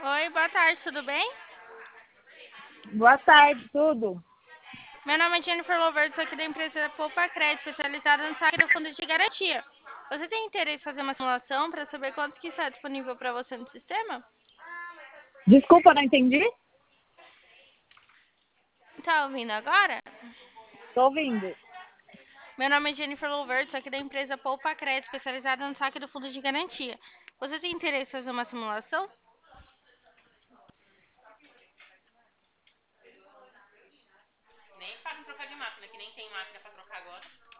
Oi, boa tarde, tudo bem? Boa tarde, tudo. Meu nome é Jennifer Louverto, sou aqui da empresa Poupa Crédito, especializada no saque do fundo de garantia. Você tem interesse em fazer uma simulação para saber quanto que está disponível para você no sistema? Desculpa, não entendi? Tá ouvindo agora? Tô ouvindo. Meu nome é Jennifer Louverto, sou aqui da empresa Poupa Crédito, especializada no saque do fundo de garantia. Você tem interesse em fazer uma simulação? Nem faz trocar de máquina, que nem tem máquina para trocar agora.